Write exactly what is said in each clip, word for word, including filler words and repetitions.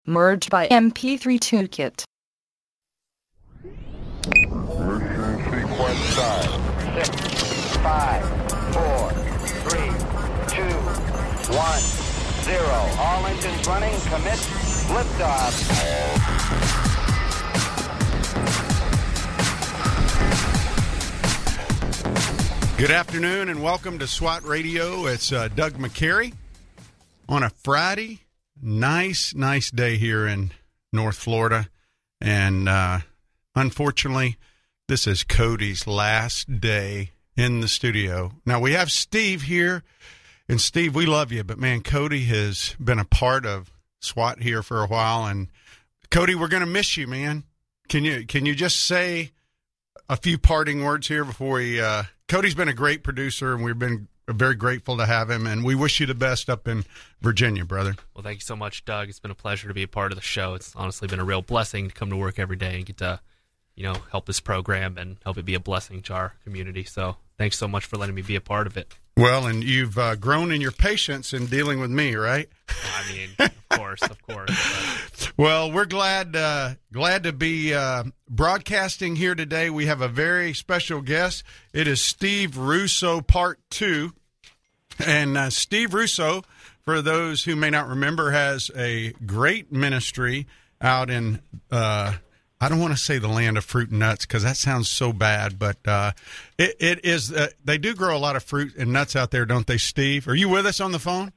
Merged by M P three Toolkit. Mission sequence time. Six, five, four, three, two, one, zero. All engines running. Commit. Liftoff. Good afternoon and welcome to SWAT Radio. It's uh, Doug McCary on a Friday. Nice, nice day here in North Florida. And uh, unfortunately, this is Cody's last day in the studio. Now, we have Steve here. And Steve, we love you. But, man, Cody has been a part of SWAT here for a while. And, Cody, we're going to miss you, man. Can you can you just say a few parting words here before we uh, – Cody's been a great producer, and we've been very grateful to have him, and we wish you the best up in Virginia, brother. Well, thank you so much, Doug. It's been a pleasure to be a part of the show. It's honestly been a real blessing to come to work every day and get to, you know, help this program and help it be a blessing to our community. So thanks so much for letting me be a part of it. Well, and you've uh, grown in your patience in dealing with me, right? I mean, of course, of course. But... Well, we're glad uh, glad to be uh, broadcasting here today. We have a very special guest. It is Steve Russo, part two. And uh, Steve Russo, for those who may not remember, has a great ministry out in, uh, I don't want to say the land of fruit and nuts because that sounds so bad, but uh, it, it is, uh, they do grow a lot of fruit and nuts out there, don't they, Steve? Are you with us on the phone?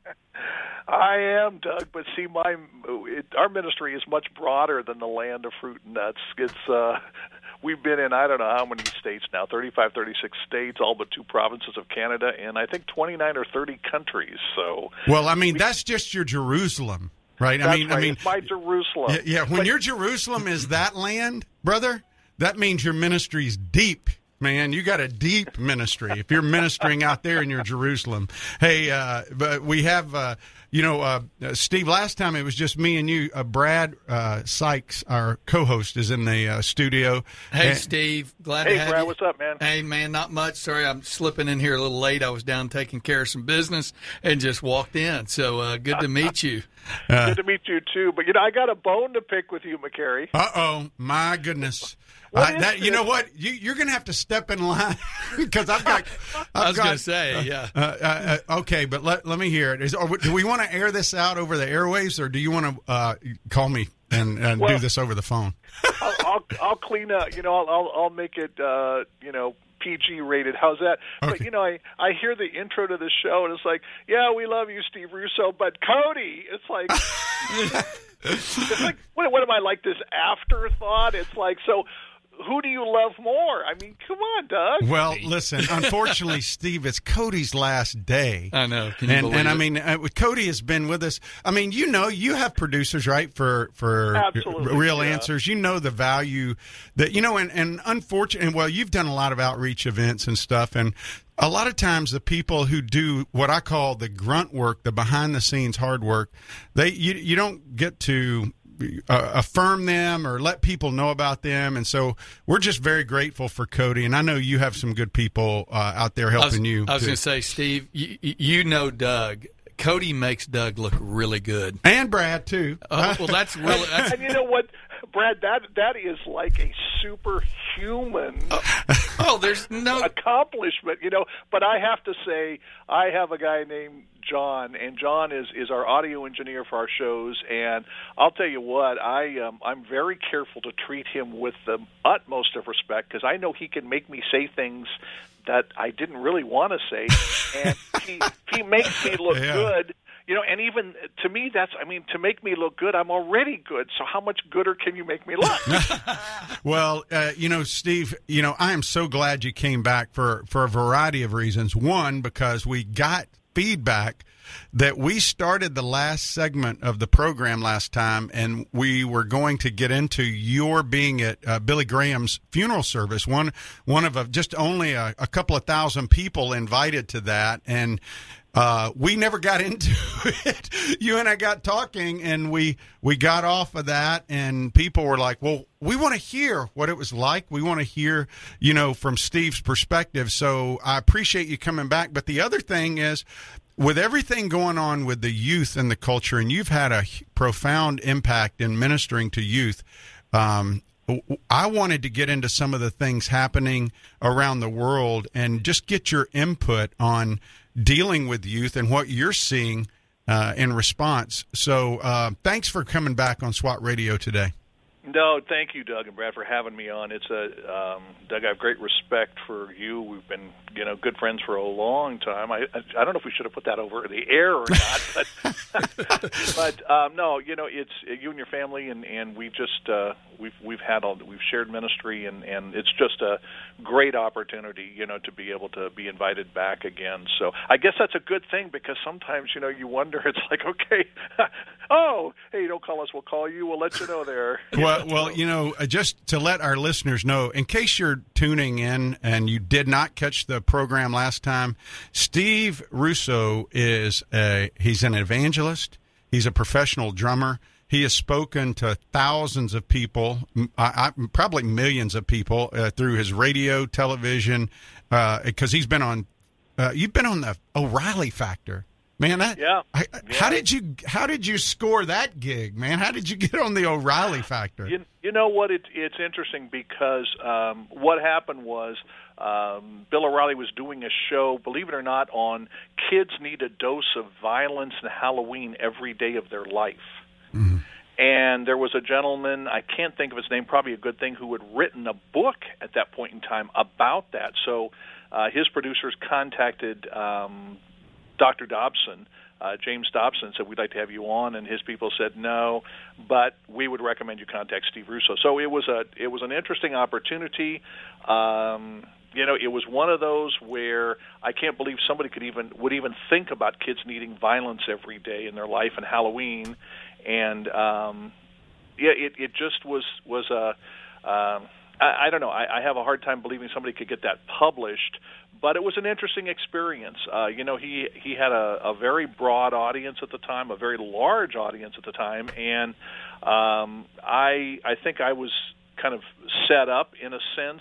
I am, Doug, but see, my it, our ministry is much broader than the land of fruit and nuts. It's uh, we've been in I don't know how many states now, thirty-five, thirty-six states, all but two provinces of Canada, and I think twenty-nine or thirty countries. So, well, I mean, we, that's just your Jerusalem, right? That's I mean, right. I mean, it's my Jerusalem. Yeah, yeah. when but, your Jerusalem is that land, brother, that means your ministry's deep. Man, you got a deep ministry if you're ministering out there in your Jerusalem. Hey, uh, but we have, uh, you know, uh, Steve, last time it was just me and you. Uh, Brad uh, Sykes, our co-host, is in the uh, studio. Hey, and, Steve. Glad hey, to have Brad, you. what's up, man? Hey, man, not much. Sorry, I'm slipping in here a little late. I was down taking care of some business and just walked in. So uh, good to meet you. Uh, good to meet you, too. But, you know, I got a bone to pick with you, McCary. Uh-oh, my goodness. Uh, that, you know what? You, you're going to have to step in line because I've got. I've I was going to say, yeah. Uh, uh, uh, okay, but let let me hear it. Is, or, do we want to air this out over the airwaves, or do you want to uh, call me and, and well, do this over the phone? I'll, I'll I'll clean up. You know, I'll I'll, I'll make it. Uh, you know. P G rated. How's that? Okay. But, you know, I, I hear the intro to the show, and it's like, yeah, we love you, Steve Russo, but Cody, it's like, it's like, what, what am I, like this afterthought? It's like, so who do you love more? I mean, come on, Doug. Well, listen, unfortunately, Steve, it's Cody's last day. I know. Can you and believe and it? I mean, uh, Cody has been with us. I mean, you know, you have producers, right, for for Absolutely, Real yeah. Answers. You know the value that, you know, and, and unfortunately, well, you've done a lot of outreach events and stuff, and a lot of times the people who do what I call the grunt work, the behind-the-scenes hard work, they you you don't get to Uh, affirm them or let people know about them, and so we're just very grateful for Cody. And I know you have some good people uh, out there helping I was, you. I was too. going to say, Steve, you, you know Doug. Cody makes Doug look really good, and Brad too. Oh, well, that's really. That's, And you know what, Brad? That that is like a superhuman oh, oh, there's no accomplishment, you know. But I have to say, I have a guy named John, and John is, is our audio engineer for our shows. And I'll tell you what, I um, I'm very careful to treat him with the utmost of respect because I know he can make me say things that I didn't really want to say, and he he makes me look yeah. good. You know, and even to me, that's, I mean, to make me look good, I'm already good. So how much gooder can you make me look? Well, uh, you know, Steve, you know, I am so glad you came back for, for a variety of reasons. One, because we got feedback that we started the last segment of the program last time, and we were going to get into your being at uh, Billy Graham's funeral service. One, one of a, just only a, a couple of thousand people invited to that, and Uh, we never got into it. You and I got talking, and we we got off of that, and people were like, well, we want to hear what it was like. We want to hear, you know, from Steve's perspective. So I appreciate you coming back. But the other thing is, with everything going on with the youth and the culture, and you've had a profound impact in ministering to youth, um, I wanted to get into some of the things happening around the world and just get your input on dealing with youth and what you're seeing uh, in response. So uh, thanks for coming back on SWAT Radio today. No, thank you, Doug and Brad, for having me on. It's a um, Doug. I have great respect for you. We've been, you know, good friends for a long time. I I don't know if we should have put that over the air or not, but but um, no, you know, it's you and your family, and, and we just uh, we've we've had all we've shared ministry, and, and it's just a great opportunity, you know, to be able to be invited back again. So I guess that's a good thing, because sometimes, you know, you wonder. It's like, okay, oh, hey, don't call us, we'll call you. We'll let you know there. Well, well, you know, just to let our listeners know, in case you're tuning in and you did not catch the program last time, Steve Russo is a he's an evangelist. He's a professional drummer. He has spoken to thousands of people, I, I, probably millions of people, uh, through his radio, television, because uh, he's been on. Uh, you've been on the O'Reilly Factor. Man, that, yeah. I, yeah. How did you how did you score that gig, man? How did you get on the O'Reilly Factor? You, you know what? It, it's interesting because um, what happened was um, Bill O'Reilly was doing a show, believe it or not, on kids need a dose of violence and Halloween every day of their life. Mm-hmm. And there was a gentleman, I can't think of his name, probably a good thing, who had written a book at that point in time about that. So uh, his producers contacted Um, Doctor Dobson, uh, James Dobson, said, we'd like to have you on, and his people said no, but we would recommend you contact Steve Russo. So it was a it was an interesting opportunity. Um, you know, it was one of those where I can't believe somebody could even would even think about kids needing violence every day in their life and Halloween, and um, yeah, it it just was was a. Uh, I, I don't know. I, I have a hard time believing somebody could get that published, but it was an interesting experience. Uh, you know, he he had a, a very broad audience at the time, a very large audience at the time, and um, I I think I was kind of set up in a sense.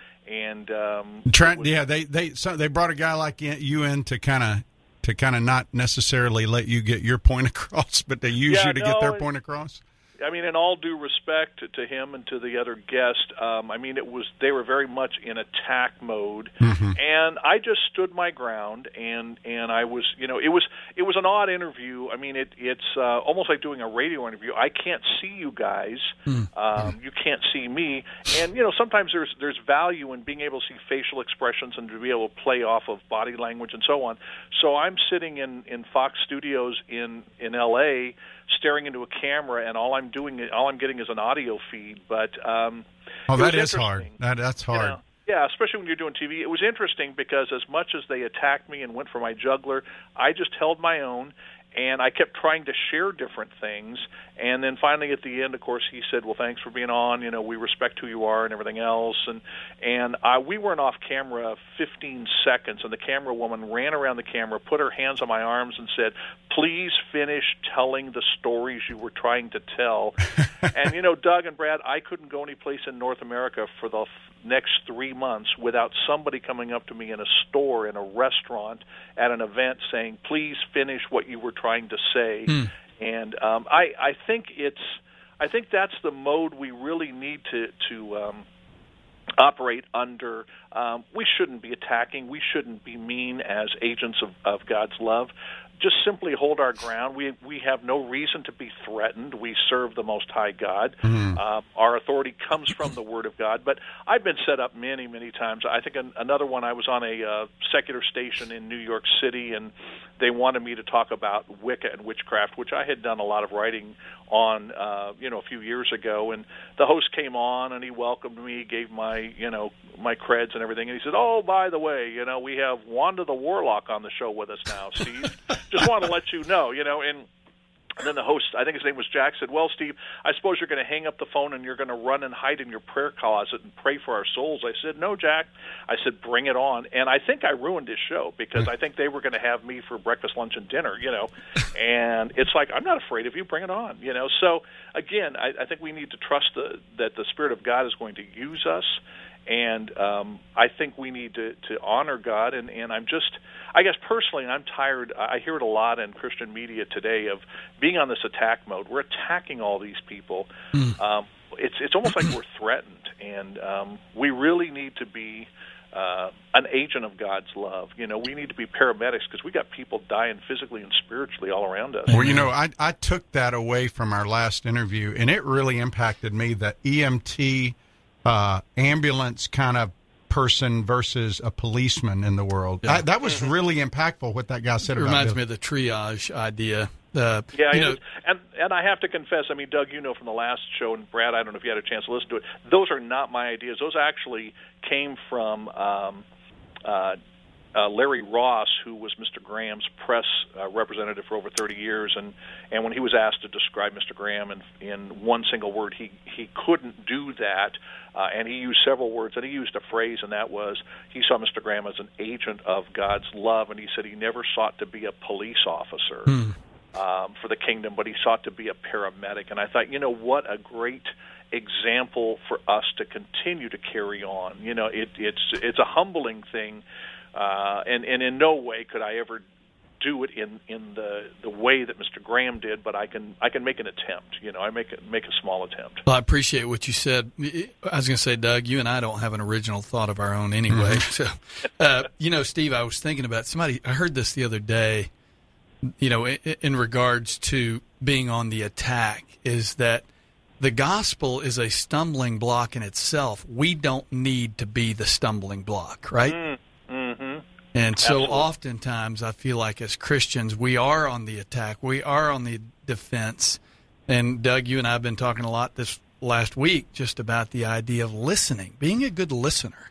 And um, Trent, was, yeah, they they so they brought a guy like you in to kind of to kind of not necessarily let you get your point across, but they use yeah, you to no, get their point across. I mean, in all due respect to him and to the other guest, um, I mean, it was they were very much in attack mode, mm-hmm. and I just stood my ground, and, and I was, you know, it was it was an odd interview. I mean, it it's uh, almost like doing a radio interview. I can't see you guys, mm-hmm. um, you can't see me, and you know, sometimes there's there's value in being able to see facial expressions and to be able to play off of body language and so on. So I'm sitting in, in Fox Studios in in L A, staring into a camera, and all I'm doing, all I'm getting is an audio feed. But um, oh, that is hard. That that's hard. You know? Yeah, especially when you're doing T V. It was interesting because as much as they attacked me and went for my jugular, I just held my own, and I kept trying to share different things. And then finally at the end, of course, he said, well, thanks for being on. You know, we respect who you are and everything else. And and I, we weren't off camera fifteen seconds, and the camera woman ran around the camera, put her hands on my arms and said, please finish telling the stories you were trying to tell. And, you know, Doug and Brad, I couldn't go any place in North America for the next three months without somebody coming up to me in a store, in a restaurant, at an event saying, please finish what you were trying to say. Mm. And um, I, I think it's, I think that's the mode we really need to to um, operate under. Um, we shouldn't be attacking. We shouldn't be mean as agents of, of God's love. Just simply hold our ground. We we have no reason to be threatened. We serve the Most High God. Mm-hmm. Uh, our authority comes from the Word of God. But I've been set up many, many times. I think an, another one, I was on a uh, secular station in New York City, and they wanted me to talk about Wicca and witchcraft, which I had done a lot of writing on, uh, you know, a few years ago. And the host came on, and he welcomed me, gave my, you know, my creds and everything. And he said, oh, by the way, you know, we have Wanda the Warlock on the show with us now, Steve. Just want to let you know, you know, and, and then the host, I think his name was Jack, said, well, Steve, I suppose you're going to hang up the phone and you're going to run and hide in your prayer closet and pray for our souls. I said, no, Jack. I said, bring it on. And I think I ruined his show because I think they were going to have me for breakfast, lunch, and dinner, you know. And it's like, I'm not afraid of you. Bring it on, you know. So, again, I, I think we need to trust the, that the Spirit of God is going to use us. And um, I think we need to, to honor God, and, and I'm just, I guess personally, I'm tired, I hear it a lot in Christian media today of being on this attack mode. We're attacking all these people. Mm. Um, it's it's almost like we're threatened, and um, we really need to be uh, an agent of God's love. You know, we need to be paramedics because we got people dying physically and spiritually all around us. Well, you know, I, I took that away from our last interview, and it really impacted me, the E M T Uh, ambulance kind of person versus a policeman in the world. Yeah. I, that was really impactful what that guy said it about reminds Bill. me of the triage idea. Uh, yeah, you know, and and I have to confess, I mean, Doug, you know from the last show, and Brad, I don't know if you had a chance to listen to it, those are not my ideas. Those actually came from um, uh, uh, Larry Ross, who was Mister Graham's press uh, representative for over thirty years, and, and when he was asked to describe Mister Graham in, in one single word, he, he couldn't do that, uh, and he used several words, and he used a phrase, and that was, he saw Mister Graham as an agent of God's love, and he said he never sought to be a police officer hmm. um, for the kingdom, but he sought to be a paramedic, and I thought, you know, what a great example for us to continue to carry on. You know, it, it's it's a humbling thing. Uh, and, and in no way could I ever do it in, in the, the way that Mister Graham did, but I can I can make an attempt. You know, I make a, make a small attempt. Well, I appreciate what you said. I was going to say, Doug, you and I don't have an original thought of our own anyway. Mm-hmm. So, uh, you know, Steve, I was thinking about somebody. I heard this the other day. You know, in, in regards to being on the attack, is that the gospel is a stumbling block in itself. We don't need to be the stumbling block, right? Mm. Mm-hmm. And so Absolutely. oftentimes I feel like as Christians, we are on the attack. We are on the defense. And Doug, you and I have been talking a lot this last week just about the idea of listening, being a good listener.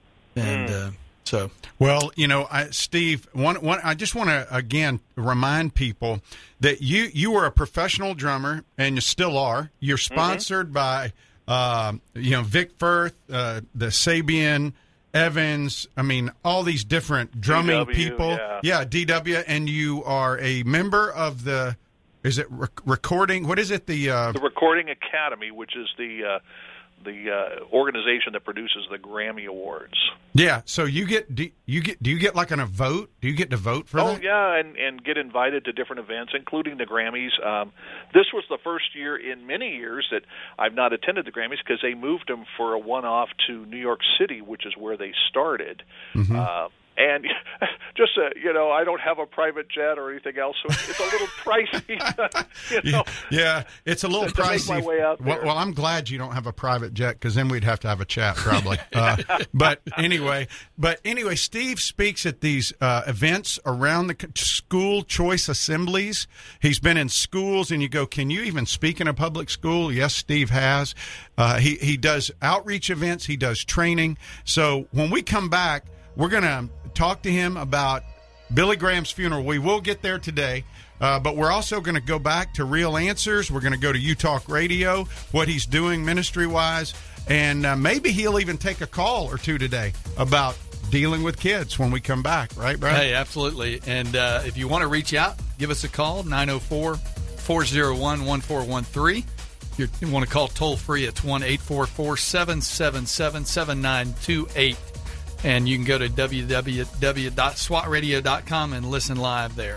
And mm. uh, so. Well, you know, I, Steve, one, one, I just want to, again, remind people that you, you were a professional drummer, and you still are. You're sponsored mm-hmm. by, uh, you know, Vic Firth, uh, the Sabian, Evans, I mean, all these different drumming D W, people. Yeah. yeah, D W, and you are a member of the, is it rec- recording, what is it? The uh, the Recording Academy, which is the uh, the uh, organization that produces the Grammy Awards. Yeah, so you get, do you get, do you get like on a vote? Do you get to vote for oh, that? Oh, yeah, and, and get invited to different events, including the Grammys. Um, this was the first year in many years that I've not attended the Grammys because they moved them for a one-off to New York City, which is where they started. Mm-hmm. Uh, and just, uh, you know, I don't have a private jet or anything else, so it's, it's a little pricey. you know, yeah, it's a little to, pricey. To make my way out there. Well, well, I'm glad you don't have a private jet, because then we'd have to have a chat probably. uh, but anyway, but anyway, Steve speaks at these uh, events around the school choice assemblies. He's been in schools, and you go, can you even speak in a public school? Yes, Steve has. Uh, he, he does outreach events. He does training. So when we come back, we're going to talk to him about Billy Graham's funeral. We will get there today, uh, but we're also going to go back to Real Answers. We're going to go to U-Talk Radio, what he's doing ministry-wise, and uh, maybe he'll even take a call or two today about dealing with kids when we come back. Right, Brad? Hey, absolutely. And uh, if you want to reach out, give us a call, nine oh four, four oh one, one four one three. If you want to call toll-free, it's one eight four four, seven seven seven, seven nine two eight. And you can go to w w w dot swat radio dot com and listen live there.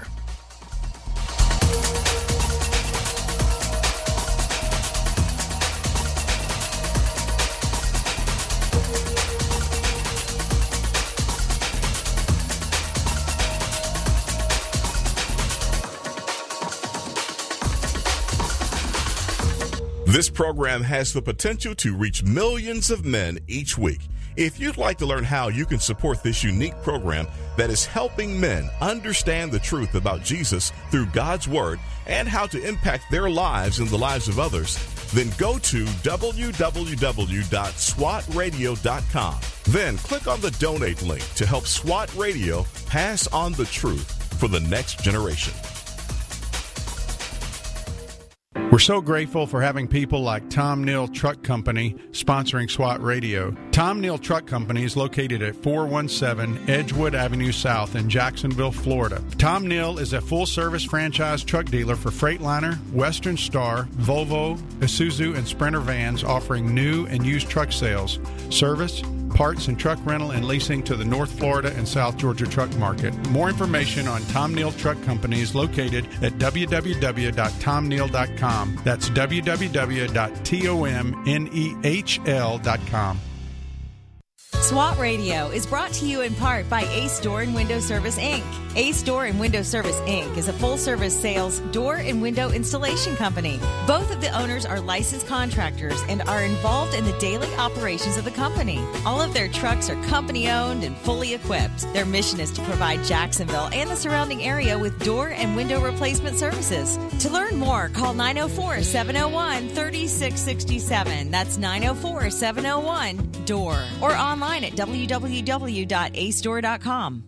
This program has the potential to reach millions of men each week. If you'd like to learn how you can support this unique program that is helping men understand the truth about Jesus through God's Word and how to impact their lives and the lives of others, then go to w w w dot swat radio dot com. Then click on the donate link to help SWAT Radio pass on the truth for the next generation. We're so grateful for having people like Tom Neal Truck Company sponsoring SWAT Radio. Tom Neal Truck Company is located at four one seven Edgewood Avenue South in Jacksonville, Florida. Tom Neal is a full-service franchise truck dealer for Freightliner, Western Star, Volvo, Isuzu, and Sprinter vans, offering new and used truck sales, service, parts and truck rental and leasing to the North Florida and South Georgia truck market. More information on Tom Nehl Truck Company is located at w w w dot tom nehl dot com. That's w w w dot tom nehl dot com. SWAT Radio is brought to you in part by Ace Door and Window Service, Incorporated. Ace Door and Window Service, Incorporated is a full-service sales door and window installation company. Both of the owners are licensed contractors and are involved in the daily operations of the company. All of their trucks are company-owned and fully equipped. Their mission is to provide Jacksonville and the surrounding area with door and window replacement services. To learn more, call nine oh four, seven oh one, three six six seven. That's nine oh four, seven oh one, D O O R. Or online at w w w dot ace door dot com.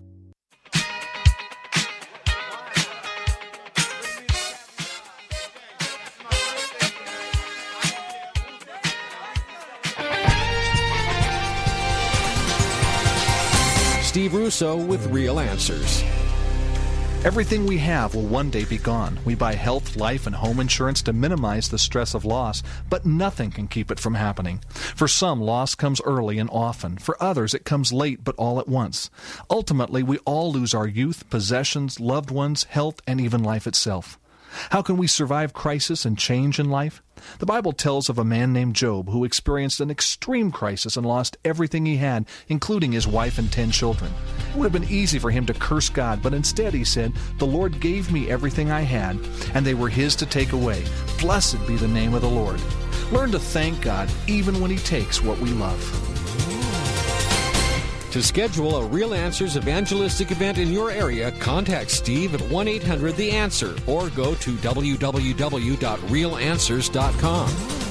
Steve Russo with Real Answers. Everything we have will one day be gone. We buy health, life, and home insurance to minimize the stress of loss, but nothing can keep it from happening. For some, loss comes early and often. For others, it comes late but all at once. Ultimately, we all lose our youth, possessions, loved ones, health, and even life itself. How can we survive crisis and change in life? The Bible tells of a man named Job who experienced an extreme crisis and lost everything he had, including his wife and ten children. It would have been easy for him to curse God, but instead he said, "The Lord gave me everything I had, and they were His to take away. Blessed be the name of the Lord." Learn to thank God even when He takes what we love. To schedule a Real Answers evangelistic event in your area, contact Steve at one eight hundred the answer or go to w w w dot real answers dot com.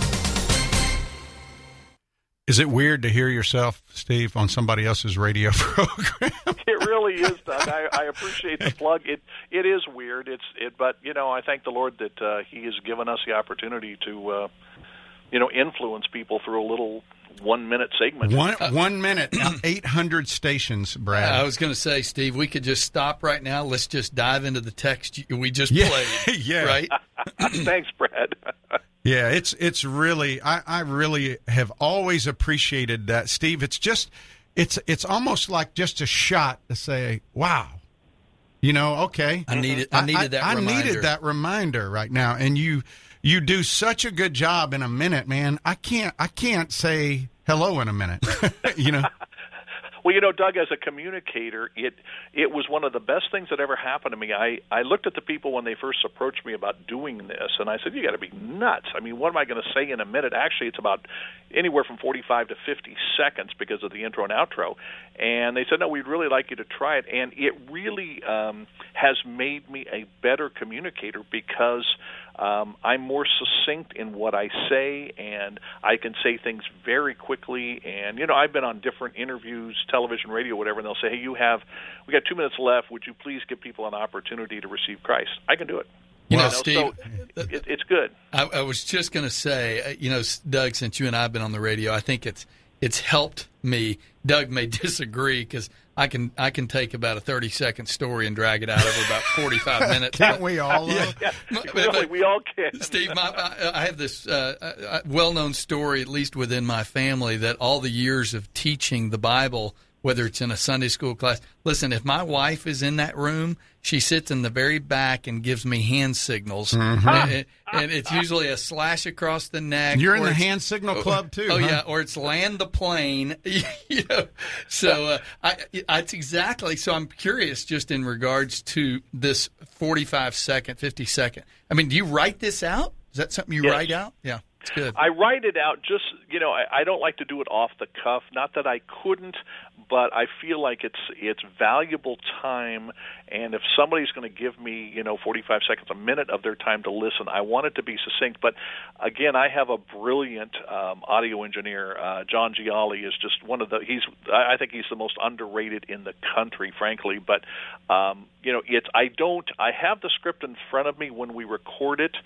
Is it weird to hear yourself, Steve, on somebody else's radio program? It really is, Doug. I, I appreciate the plug. It it is weird. It's it, but you know, I thank the Lord that uh, He has given us the opportunity to, uh, you know, influence people through a little one-minute segment. One one minute, eight hundred stations, Brad. I was going to say, Steve, we could just stop right now. Let's just dive into the text we just yeah. played. yeah, right. Thanks, Brad. yeah, it's it's really I, I really have always appreciated that, Steve. It's just it's it's almost like just a shot to say, wow. You know, okay. I needed I needed I, that I, reminder. I needed that reminder right now, and you. You do such a good job in a minute, man. I can't I can't say hello in a minute. you know. Well, you know, Doug, as a communicator, it it was one of the best things that ever happened to me. I, I looked at the people when they first approached me about doing this, and I said, you got to be nuts. I mean, what am I going to say in a minute? Actually, it's about anywhere from forty-five to fifty seconds because of the intro and outro. And they said, no, we'd really like you to try it. And it really um, has made me a better communicator because um, I'm more succinct in what I say, and I can say things very quickly. And, you know, I've been on different interviews, television, radio, whatever, and they'll say, hey, you have, we got two minutes left. Would you please give people an opportunity to receive Christ? I can do it. You well, know, Steve, so it, it's good. I, I was just going to say, you know, Doug, since you and I have been on the radio, I think it's it's helped me. Doug may disagree because I can I can take about a thirty second story and drag it out over about forty five minutes. Can't but, we all? Yeah, yeah. Really, we all can. Steve, my, I, I have this uh, well known story, at least within my family, that all the years of teaching the Bible, whether it's in a Sunday school class. Listen, if my wife is in that room, she sits in the very back and gives me hand signals. Mm-hmm. And, and it's usually a slash across the neck. You're in the hand signal club, too. Oh, huh? yeah, or it's land the plane. you know, so uh, I, it's exactly. So I'm curious just in regards to this forty-five second, fifty second. I mean, do you write this out? Is that something you yes. write out? Yeah. It's good. I write it out just, you know, I, I don't like to do it off the cuff. Not that I couldn't, but I feel like it's it's valuable time. And if somebody's going to give me, you know, forty-five seconds, a minute of their time to listen, I want it to be succinct. But, again, I have a brilliant um, audio engineer. Uh, John Gialli is just one of the, he's, I think he's the most underrated in the country, frankly. But, um, you know, it's, I don't, I have the script in front of me when we record it,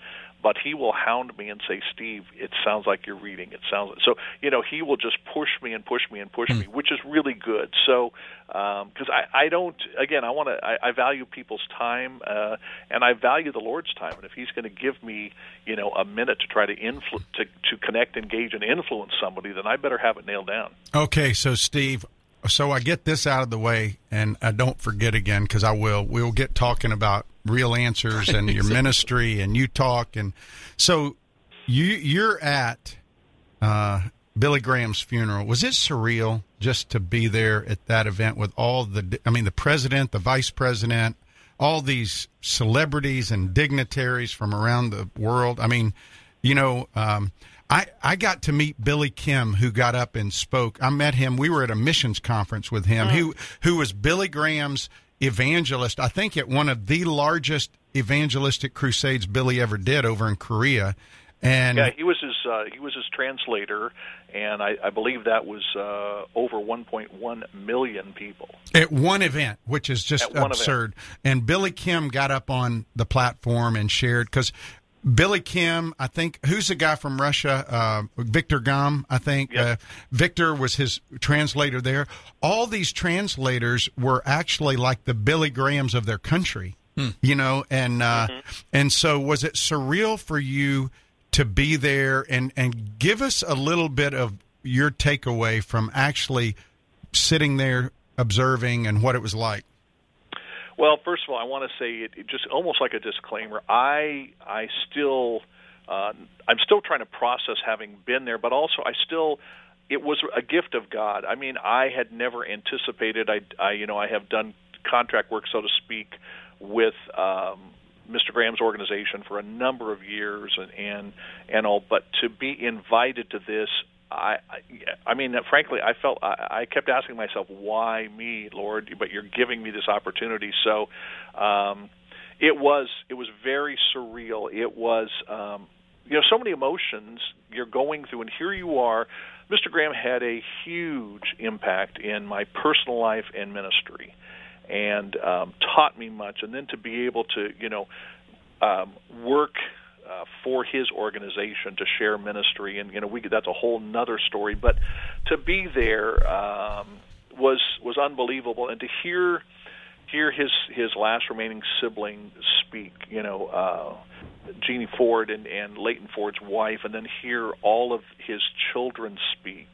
but he will hound me and say, Steve, it sounds like you're reading. It sounds like, so, you know, he will just push me and push me and push mm. me, which is really good. So, because um, I, I don't, again, I want to, I, I value people's time, uh, and I value the Lord's time. And if he's going to give me, you know, a minute to try to influ- to, to connect, engage, and influence somebody, then I better have it nailed down. Okay, so Steve, so I get this out of the way, and I don't forget again, because I will. We'll get talking about Real Answers and your ministry, and you talk, and so you you're at uh, Billy Graham's funeral. Was it surreal just to be there at that event with all the? I mean, the president, the vice president, all these celebrities and dignitaries from around the world. I mean, you know. Um, I, I got to meet Billy Kim, who got up and spoke. I met him. We were at a missions conference with him, mm. who who was Billy Graham's evangelist, I think at one of the largest evangelistic crusades Billy ever did over in Korea. And yeah, he was his uh, he was his translator, and I, I believe that was uh, over one point one million people at one event, which is just absurd. And Billy Kim got up on the platform and shared, because Billy Kim, I think, who's the guy from Russia? Uh, Victor Gam, I think. Yep. Uh, Victor was his translator there. All these translators were actually like the Billy Grahams of their country, hmm. you know. And uh, mm-hmm. and so, was it surreal for you to be there and and give us a little bit of your takeaway from actually sitting there observing and what it was like? Well, first of all, I want to say it, it just almost like a disclaimer. I I still uh, I'm still trying to process having been there, but also I still it was a gift of God. I mean, I had never anticipated. I, I you know I have done contract work, so to speak, with um, Mister Graham's organization for a number of years, and and, and all. But to be invited to this. I, I, I mean, frankly, I felt I, I kept asking myself, "Why me, Lord?" But you're giving me this opportunity, so um, it was it was very surreal. It was, um, you know, so many emotions you're going through, and here you are. Mister Graham had a huge impact in my personal life and ministry, and um, taught me much. And then to be able to, you know, um, work. Uh, for his organization to share ministry, and you know we that's a whole nother story. But to be there um, was was unbelievable, and to hear hear his his last remaining sibling speak, you know, uh, Jeannie Ford and, and Leighton Ford's wife, and then hear all of his children speak,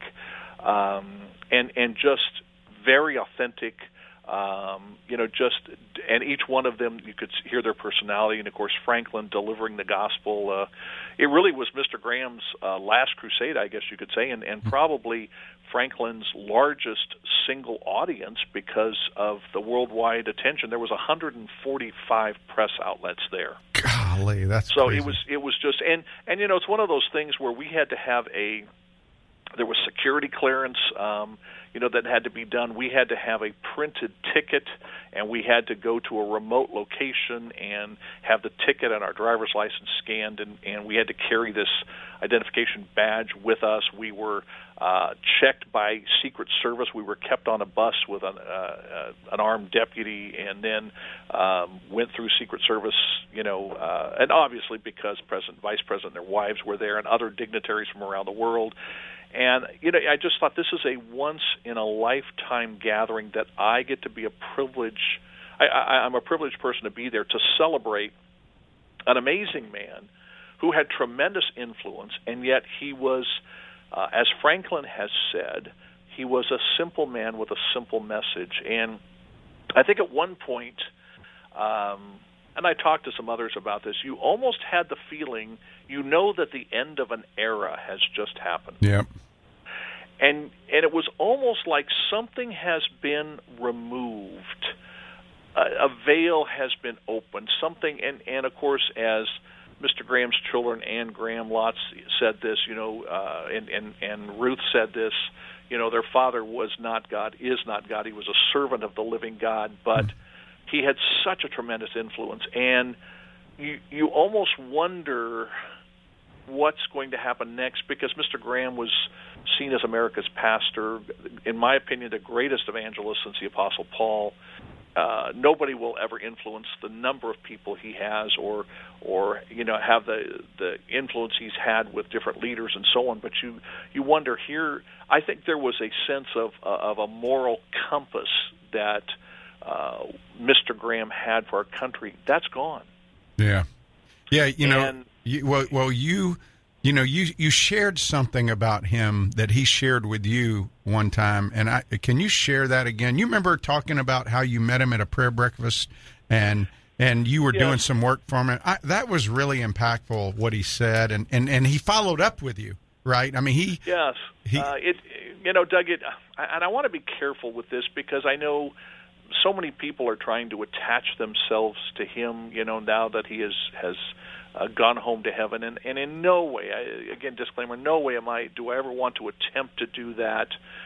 um, and and just very authentic. Um, you know, just, and each one of them, you could hear their personality, and of course, Franklin delivering the gospel. Uh, it really was Mister Graham's uh, last crusade, I guess you could say, and, and probably Franklin's largest single audience because of the worldwide attention. There was one hundred forty-five press outlets there. Golly, that's so crazy. it was. It was just, and and you know, it's one of those things where we had to have a. There was security clearance, um, you know, that had to be done. We had to have a printed ticket, and we had to go to a remote location and have the ticket and our driver's license scanned, and, and we had to carry this identification badge with us. We were uh, checked by Secret Service. We were kept on a bus with an, uh, uh, an armed deputy, and then um, went through Secret Service, you know, uh, and obviously because President, Vice President, and their wives were there, and other dignitaries from around the world. And, you know, I just thought this is a once-in-a-lifetime gathering that I get to be a privilege. I, I, I'm a privileged person to be there to celebrate an amazing man who had tremendous influence, and yet he was, uh, as Franklin has said, he was a simple man with a simple message. And I think at one point, um, and I talked to some others about this, you almost had the feeling, you know that the end of an era has just happened. Yep. And and it was almost like something has been removed. A, a veil has been opened. Something, and, and of course, as Mister Graham's children, Anne Graham Lotz said this, you know, uh, and, and, and Ruth said this, you know, their father was not God, is not God. He was a servant of the living God, but mm. he had such a tremendous influence. And you you almost wonder what's going to happen next, because Mister Graham was seen as America's pastor, in my opinion, the greatest evangelist since the Apostle Paul. uh, nobody will ever influence the number of people he has, or or you know have the the influence he's had with different leaders and so on. But you you wonder here. I think there was a sense of uh, of a moral compass that uh, Mister Graham had for our country. That's gone. Yeah, yeah. You know, and, you, well, well, you. You know, you you shared something about him that he shared with you one time, and I can you share that again? You remember talking about how you met him at a prayer breakfast, and and you were yes. doing some work for him. I, that was really impactful what he said, and, and, and he followed up with you, right? I mean, he yes, he, uh, it you know, Doug, it, and I want to be careful with this because I know so many people are trying to attach themselves to him. You know, now that he is has. Uh, gone home to heaven, and, and in no way, I, again, disclaimer, no way am I, do I ever want to attempt to do that.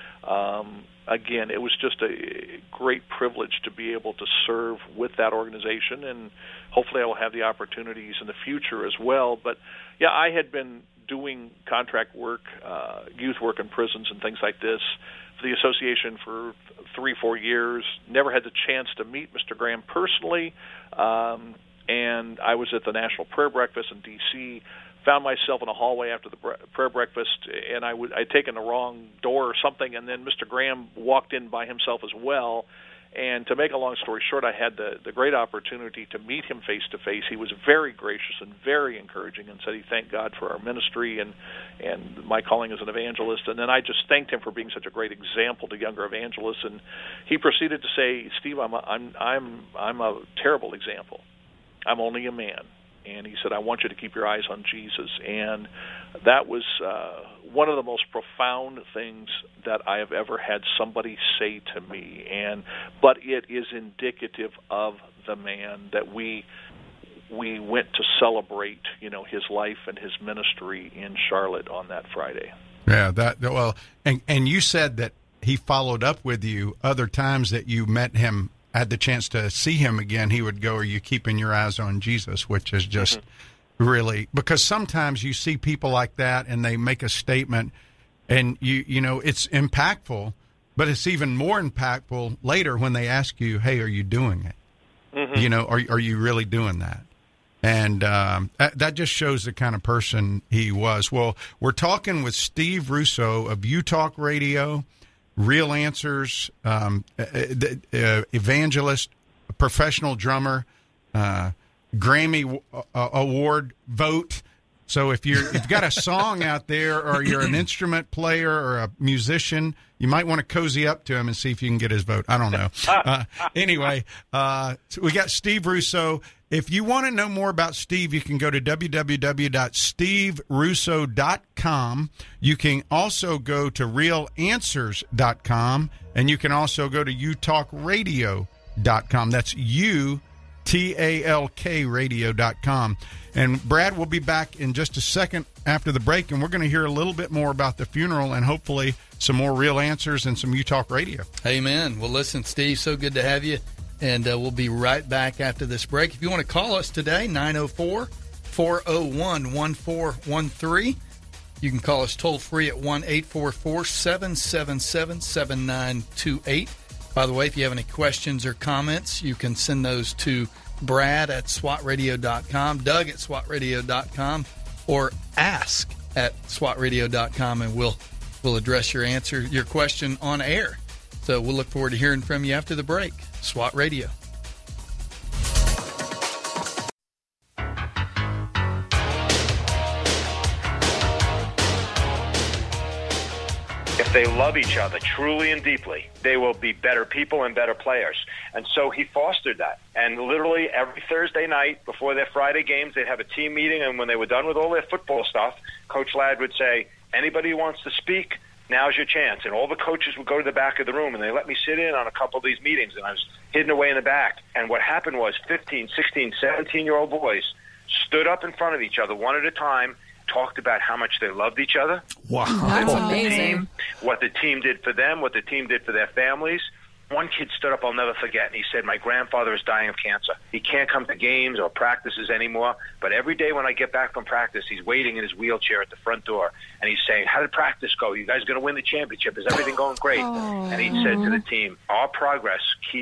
Um, again, it was just a great privilege to be able to serve with that organization, and hopefully I will have the opportunities in the future as well. But, yeah, I had been doing contract work, uh, youth work in prisons and things like this for the association for three, four years, never had the chance to meet Mister Graham personally, um, and I was at the National Prayer Breakfast in D C, found myself in a hallway after the prayer breakfast, and I would, I'd taken the wrong door or something, and then Mister Graham walked in by himself as well. And to make a long story short, I had the, the great opportunity to meet him face-to-face. He was very gracious and very encouraging and said he thanked God for our ministry and, and my calling as an evangelist. And then I just thanked him for being such a great example to younger evangelists. And he proceeded to say, Steve, I'm a, I'm, I'm, I'm a terrible example. I'm only a man. And he said, I want you to keep your eyes on Jesus. And that was uh, one of the most profound things that I have ever had somebody say to me. And but it is indicative of the man that we we went to celebrate, you know, his life and his ministry in Charlotte on that Friday. Yeah, that well, and and you said that he followed up with you other times that you met him. Had the chance to see him again, he would go, are you keeping your eyes on Jesus? Which is just mm-hmm. really, because sometimes you see people like that and they make a statement and you you know, it's impactful, but it's even more impactful later when they ask you, hey, are you doing it? Mm-hmm. You know, are, are you really doing that? And um, that, that just shows the kind of person he was. Well, we're talking with Steve Russo of U-Talk Radio, Real Answers, um, uh, uh, evangelist, professional drummer, uh, Grammy w- uh, Award vote. So if you're if you've got a song out there, or you're an instrument player or a musician, you might want to cozy up to him and see if you can get his vote. I don't know. Uh, anyway, uh, so we got Steve Russo. If you want to know more about Steve, you can go to w w w dot steve russo dot com. You can also go to real answers dot com, and you can also go to u talk radio dot com. That's U T A L K radio dot com. And Brad will be back in just a second after the break, and we're going to hear a little bit more about the funeral and hopefully some more Real Answers and some U-Talk Radio. Amen. Well, listen, Steve, so good to have you. And uh, we'll be right back after this break. If you want to call us today, nine oh four, four oh one, one four one three. You can call us toll-free at one eight four four, seven seven seven, seven nine two eight. By the way, if you have any questions or comments, you can send those to Brad at swat radio dot com, Doug at swat radio dot com, or ask at swat radio dot com, and we'll we'll address your answer, your question on air. So we'll look forward to hearing from you after the break. SWAT Radio. If they love each other truly and deeply, they will be better people and better players. And so he fostered that. And literally every Thursday night before their Friday games, they'd have a team meeting, and when they were done with all their football stuff, Coach Ladd would say, anybody who wants to speak, now's your chance. And all the coaches would go to the back of the room, and they let me sit in on a couple of these meetings, and I was hidden away in the back. And what happened was fifteen, sixteen, seventeen-year-old boys stood up in front of each other one at a time, talked about how much they loved each other. Wow. That's what amazing. The team, what the team did for them, what the team did for their families. One kid stood up, I'll never forget, and he said, my grandfather is dying of cancer. He can't come to games or practices anymore, but every day when I get back from practice, he's waiting in his wheelchair at the front door, and he's saying, how did practice go? You guys going to win the championship? Is everything going great? Oh. And he said to the team, our progress keeps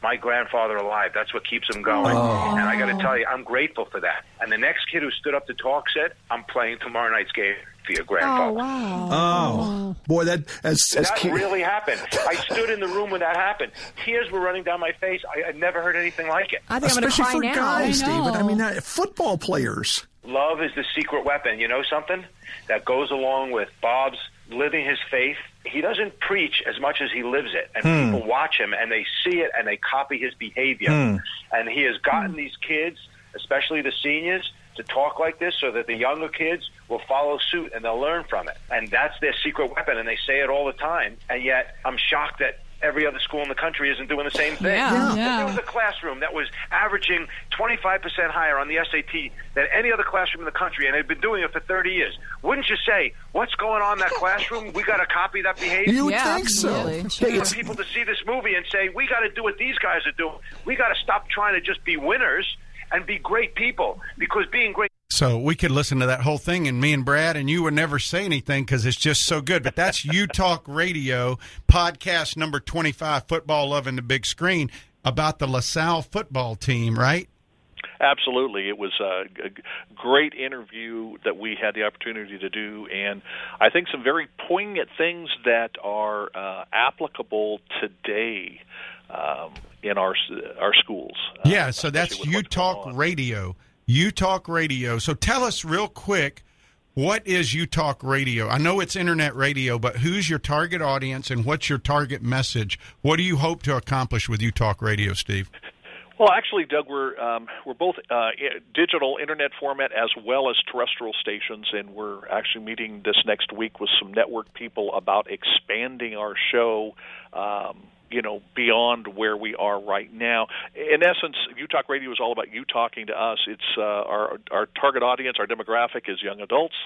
my grandfather alive. That's what keeps him going. Oh. And I got to tell you, I'm grateful for that. And the next kid who stood up to talk said, I'm playing tomorrow night's game for your grandfather. Oh, wow. Oh, boy, that as, as That kid- really happened. I stood in the room when that happened. Tears were running down my face. I, I'd never heard anything like it. I think especially I'm for going to cry now. guys, I know. David. I mean, uh, football players. Love is the secret weapon. You know something? That goes along with Bob's living his faith. He doesn't preach as much as he lives it. And Hmm. people watch him, and they see it, and they copy his behavior. Hmm. And he has gotten these kids, especially the seniors, to talk like this so that the younger kids will follow suit, and they'll learn from it. And that's their secret weapon, and they say it all the time. And yet I'm shocked that every other school in the country isn't doing the same thing. Yeah, If yeah. there was a classroom that was averaging twenty-five percent higher on the S A T than any other classroom in the country, and they've been doing it for thirty years, wouldn't you say, what's going on in that classroom? We got to copy that behavior? You would Yeah, think so. absolutely. Hey, Sure. For it's- people to see this movie and say, we got to do what these guys are doing. We got to stop trying to just be winners and be great people, because being great. So we could listen to that whole thing, and me and Brad and you would never say anything because it's just so good. But that's U Talk Radio, podcast number twenty-five, Football Loving the Big Screen, about the LaSalle football team, right? Absolutely. It was a, a great interview that we had the opportunity to do, and I think some very poignant things that are uh, applicable today um, in our our schools. Yeah, uh, so that's especially with U what's going Talk on. Radio. U Talk Radio. So tell us real quick, what is U Talk Radio? I know it's internet radio, but who's your target audience and what's your target message? What do you hope to accomplish with U Talk Radio, Steve? Well, actually, Doug, we're um, we're both uh, i- digital internet format as well as terrestrial stations, and we're actually meeting this next week with some network people about expanding our show. Um, you know, beyond where we are right now. In essence, U Talk Radio is all about you talking to us. It's uh, our our target audience, our demographic is young adults.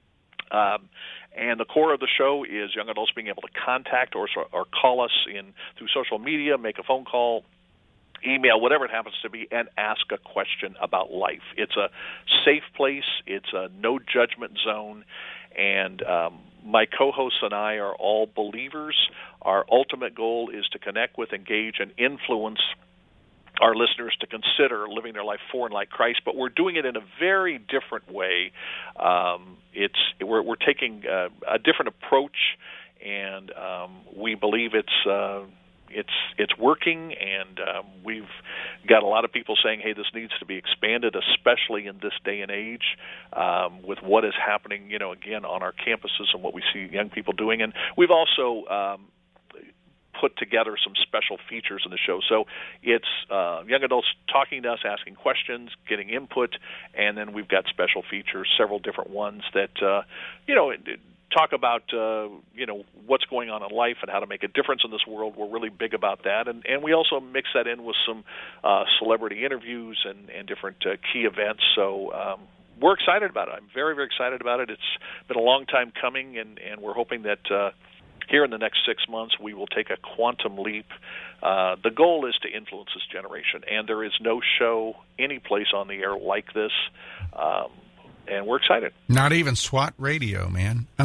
Um, and the core of the show is young adults being able to contact or or call us in through social media, make a phone call, email, whatever it happens to be, and ask a question about life. It's a safe place. It's a no judgment zone. And um, my co-hosts and I are all believers. Our ultimate goal is to connect with, engage, and influence our listeners to consider living their life for and like Christ, but we're doing it in a very different way. Um, it's we're, we're taking uh, a different approach, and um, we believe it's uh, it's it's working. And um, we've got a lot of people saying, "Hey, this needs to be expanded, especially in this day and age, um, with what is happening." You know, again on our campuses and what we see young people doing, and we've also um, put together some special features in the show. So it's uh, young adults talking to us, asking questions, getting input, and then we've got special features, several different ones that, uh, you know, it, it, talk about, uh, you know, what's going on in life and how to make a difference in this world. We're really big about that. And, and we also mix that in with some uh, celebrity interviews and, and different uh, key events. So um, we're excited about it. I'm very, very excited about it. It's been a long time coming, and, and we're hoping that uh, here in the next six months, we will take a quantum leap. Uh, the goal is to influence this generation, and there is no show any place on the air like this, um, and we're excited. Not even SWAT radio, man. I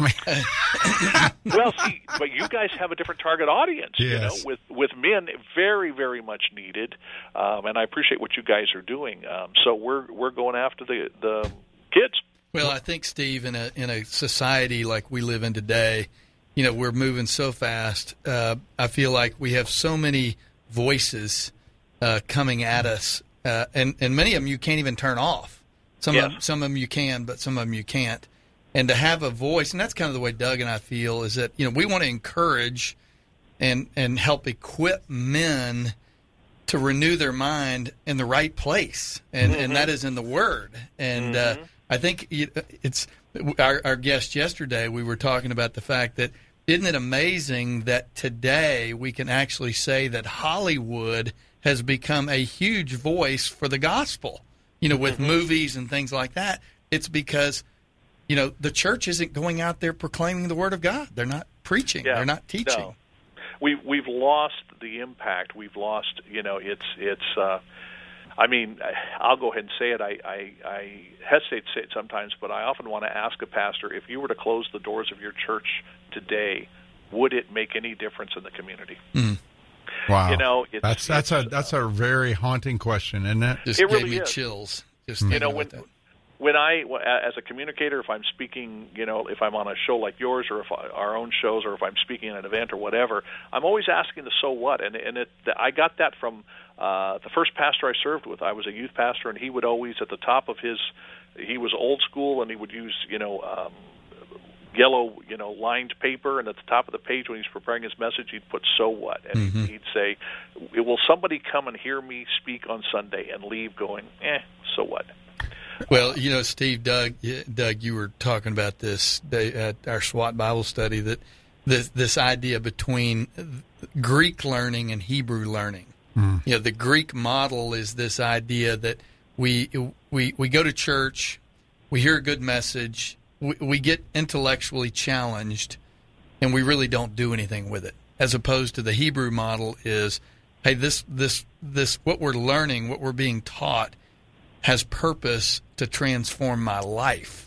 mean, well, see, but you guys have a different target audience, Yes. you know, with with men, very, very much needed, um, and I appreciate what you guys are doing. Um, so we're we're going after the the kids. Well, I think, Steve, in a in a society like we live in today, you know, we're moving so fast. Uh, I feel like we have so many voices uh, coming at us, uh, and and many of them you can't even turn off. Some Yeah. of them, some of them you can, but some of them you can't. And to have a voice, and that's kind of the way Doug and I feel, is that, you know, we want to encourage and and help equip men to renew their mind in the right place, and Mm-hmm. and that is in the Word. And uh, I think it's our, our guest yesterday. We were talking about the fact that isn't it amazing that today we can actually say that Hollywood has become a huge voice for the gospel. You know, with Mm-hmm. movies and things like that. It's because, you know, the church isn't going out there proclaiming the Word of God. They're not preaching. Yeah, They're not teaching. no. We we've lost the impact. We've lost. You know, it's it's. Uh, I mean, I'll go ahead and say it. I, I I hesitate to say it sometimes, but I often want to ask a pastor, if you were to close the doors of your church today, would it make any difference in the community? Mm. Wow. You know, it's, that's that's it's, a that's a very haunting question, isn't it? Just it gave really me is. chills. Just you thinking know, about when that. when I, as a communicator, if I'm speaking, you know, if I'm on a show like yours, or if I, our own shows, or if I'm speaking at an event or whatever, I'm always asking the so what, and and it, I got that from uh, the first pastor I served with. I was a youth pastor, and he would always at the top of his, he was old school, and he would use, you know. Um, yellow, you know, lined paper, and at the top of the page when he's preparing his message, he'd put "so what," and Mm-hmm. he'd say, "Will somebody come and hear me speak on Sunday and leave going, eh, so what?" Well, you know, Steve, Doug, Doug, you were talking about this day at our SWAT Bible study, that this this idea between Greek learning and Hebrew learning. Mm. You know, the Greek model is this idea that we we we go to church, we hear a good message. We get intellectually challenged, and we really don't do anything with it. As opposed to the Hebrew model is, hey, this this this what we're learning, what we're being taught, has purpose to transform my life.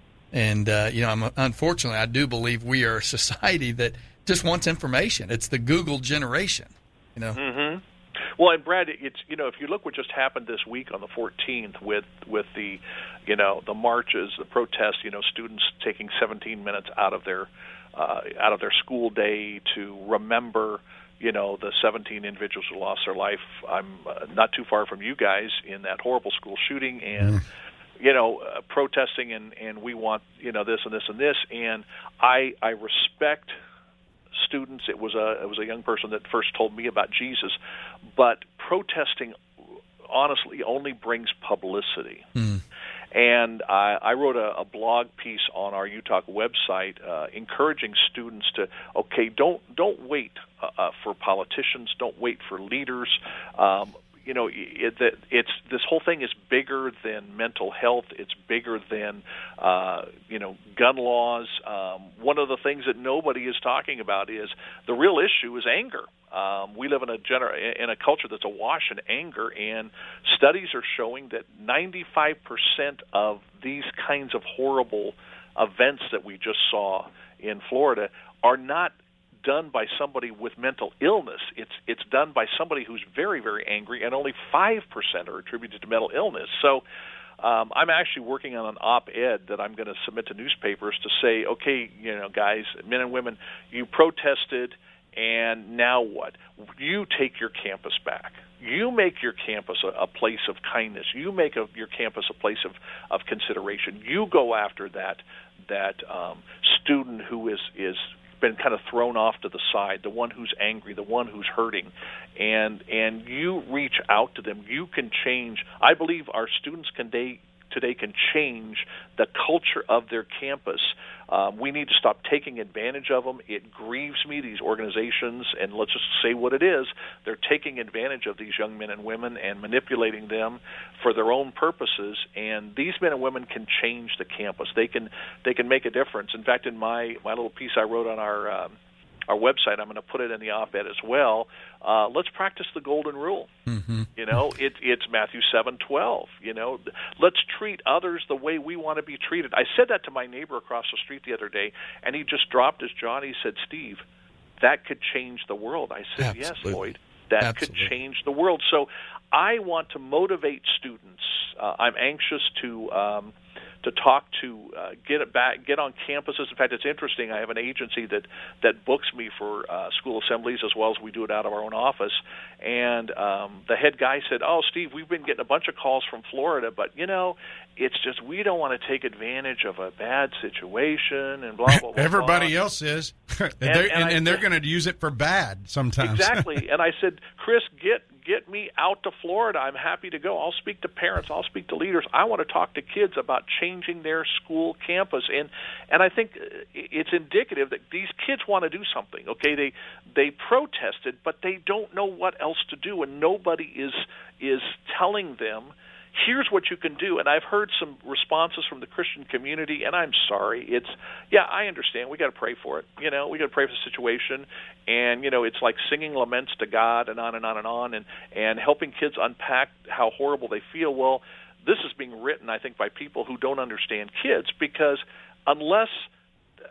And uh, you know, I'm, unfortunately, I do believe we are a society that just wants information. It's the Google generation, you know. Mm-hmm. Well, and Brad, it's, you know, if you look what just happened this week on the fourteenth with with the, you know, the marches, the protests, you know, students taking seventeen minutes out of their uh, out of their school day to remember, you know, the seventeen individuals who lost their life. I'm uh, not too far from you guys in that horrible school shooting, and mm. you know, uh, protesting, and and we want, you know, this and this and this, and I I respect students. It was a it was a young person that first told me about Jesus, but protesting honestly only brings publicity. Mm. And I, I wrote a, a blog piece on our Utah website, uh, encouraging students to okay, don't don't wait uh, uh, for politicians, don't wait for leaders. Um, You know, it, it, it's this whole thing is bigger than mental health. It's bigger than, uh, you know, gun laws. Um, one of the things that nobody is talking about is the real issue is anger. Um, we live in a gener- in a culture that's awash in anger, and studies are showing that ninety-five percent of these kinds of horrible events that we just saw in Florida are not done by somebody with mental illness. It's it's done by somebody who's very, very angry, and only five percent are attributed to mental illness. So um, I'm actually working on an op-ed that I'm going to submit to newspapers to say, okay, you know, guys, men and women, you protested, and now what? You take your campus back. You make your campus a, a place of kindness. You make a, your campus a place of, of consideration. You go after that that um, student who is is been kind of thrown off to the side, the one who's angry, the one who's hurting, and and you reach out to them. You can change. I believe our students can they, today can change the culture of their campus. Um, we need to stop taking advantage of them. It grieves me, these organizations, and let's just say what it is, they're taking advantage of these young men and women and manipulating them for their own purposes, and these men and women can change the campus. They can they can make a difference. In fact, in my, my little piece I wrote on our um, our website, I'm going to put it in the op-ed as well, uh, let's practice the golden rule. Mm-hmm. You know, it, it's Matthew seven twelve. You know, let's treat others the way we want to be treated. I said that to my neighbor across the street the other day, and he just dropped his jaw and he said, Steve, that could change the world. I said, Absolutely. Yes, Lloyd, that Absolutely. Could change the world. So I want to motivate students. Uh, I'm anxious to um, to talk to, uh, get it back, get on campuses. In fact, it's interesting. I have an agency that, that books me for uh, school assemblies as well as we do it out of our own office. And um, the head guy said, oh, Steve, we've been getting a bunch of calls from Florida, but, you know, it's just we don't want to take advantage of a bad situation and blah, blah, blah. Everybody blah. else is. and, and, they're, and, and, and they're I, going to use it for bad sometimes. Exactly. And I said, Chris, get get me out to Florida. I'm happy to go. I'll speak to parents. I'll speak to leaders. I want to talk to kids about changing their school campus. And and I think it's indicative that these kids want to do something. Okay, they they protested, but they don't know what else to do, and nobody is is telling them, here's what you can do. And I've heard some responses from the Christian community, and I'm sorry. It's, yeah, I understand. We got to pray for it. You know, we got to pray for the situation. And, you know, it's like singing laments to God and on and on and on, and, and helping kids unpack how horrible they feel. Well, this is being written, I think, by people who don't understand kids, because unless